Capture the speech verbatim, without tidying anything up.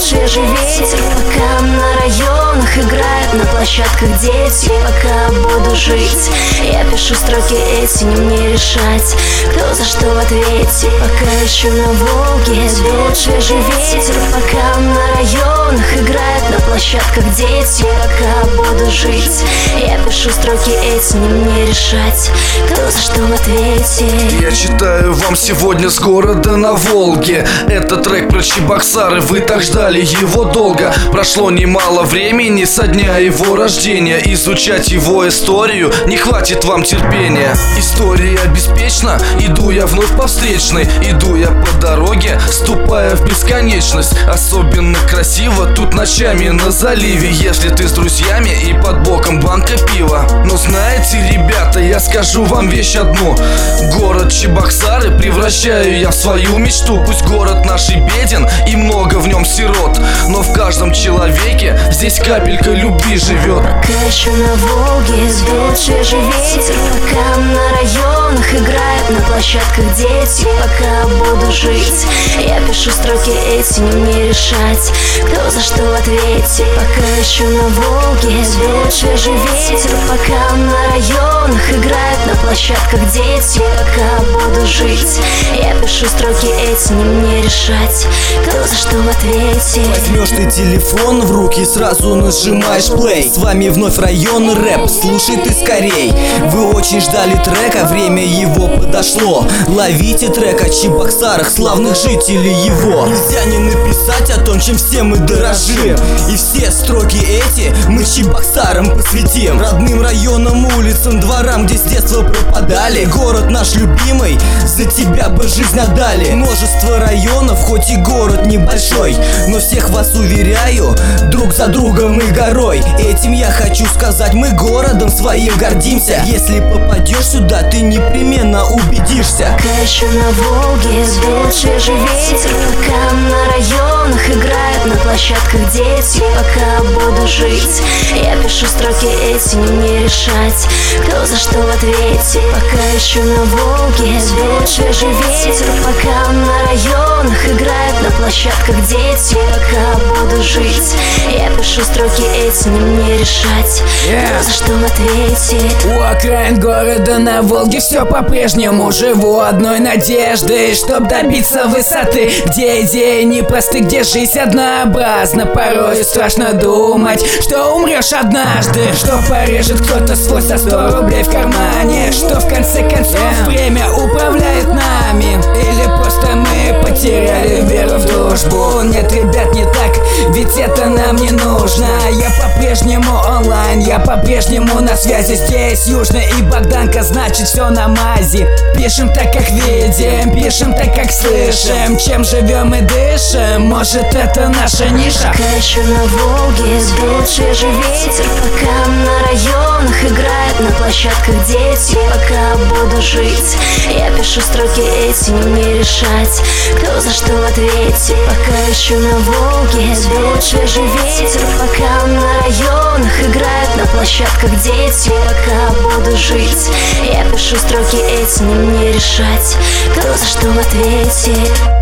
дует свежий ветер, пока на районах играют на площадках дети. Пока буду жить, я пишу строки эти, не мне решать, кто за что в ответе. Пока еще на Волге дует свежий ветер, пока на районах играют на площадках дети. Пока буду жить, я пишу строки эти, не мне решать, кто за что в ответе. Я читаю вам сегодня с города на Волге. Это трек про Чебоксары, вы так ждали его долго. Прошло немало времени со дня его рождения. Изучать его историю не хватит вам терпения. История беспечна, иду я вновь по встречной. Иду я по дороге, ступая в бесконечность. Особенно красиво тут ночами на заливе, если ты с друзьями и под боком банка пива. Но знаете, ребята, я скажу вам вещь одну: город Чебоксары превращаю я в свою мечту. Пусть город наш и беден, и много в нем сирот, но в каждом человеке здесь капелька любви живет. Пока еще на Волге дует свежий ветер, пока на районах играют на площадках дети. Пока буду жить, я пишу строки эти, не мне решать, кто за что в ответе. Пока еще на Волге дует свежий ветер, пока на районах играют на площадках дети. Пока буду жить, я пишу строки эти, не мне решать, кто за что в ответе. Возьмешь ты телефон в руки, сразу нажимаешь плей. С вами вновь район рэп, слушай ты скорей. Вы очень ждали трека, время его подошло. Ловите трек о Чебоксарах, славных жителей его. Нельзя не написать о том, чем все мы дорожим. И все строки эти мы Чебоксарам посвятим. Родным районам, улицам, дворам, где с детства пропадали. Город наш любимый, за тебя бы жизнь отдали. Множество районов, хоть и город небольшой, но всех вас уверяю, друг за другом и горой. Этим я хочу сказать, мы городом своим гордимся. Если попадешь сюда, ты непременно убедишься. Пока еще на Волге дует свежий ветер, пока на районах играют на площадках дети. Пока буду жить, я пишу строки эти, не мне решать, кто за что в ответе. Пока еще на Волге дует свежий ветер, пока на районах играют на площадках дети. Пока буду жить, я пишу строки эти, не мне решать, кто за что в ответе. У окраин города на Волге все по-прежнему живу одной надеждой, чтоб добиться высоты, где идеи непросты, где жизнь однообразна. Порой страшно думать, что умрешь однажды, что порежет кто-то свой со сто рублей в кармане, что в конце концов время управляет нами, или просто мы потеряли веру в дружбу. Нет, ребят, не так, ведь это нам не нужно. Я по-прежнему онлайн, я по-прежнему на связи. Здесь Южный и Богданка, значит все на мази. Пишем так, как видим, пишем так, как слышим. Чем живем и дышим, может это наша ниша. Пока еще на Волге дует свежий ветер, пока на районах играют на площадках дети. Пока буду жить, я пишу строки эти, не мне решать, кто за что в ответе. Пока еще на Волге дует свежий ветер, пока на районах играют на площадках дети. Пока буду жить, я пишу строки эти, не мне решать, кто за что в ответе.